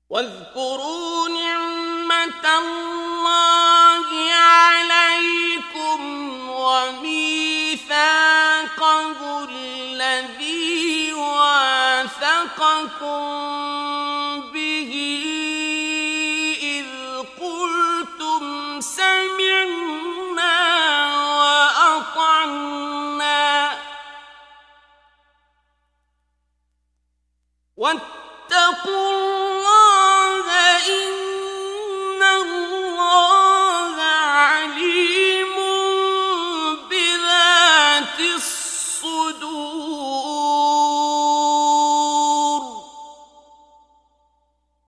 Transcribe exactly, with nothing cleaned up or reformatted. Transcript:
واذكروا نعمة الله عليكم وميثاقه الذي واثقكم به إذ قلتم سمعنا وأطعنا واتقوا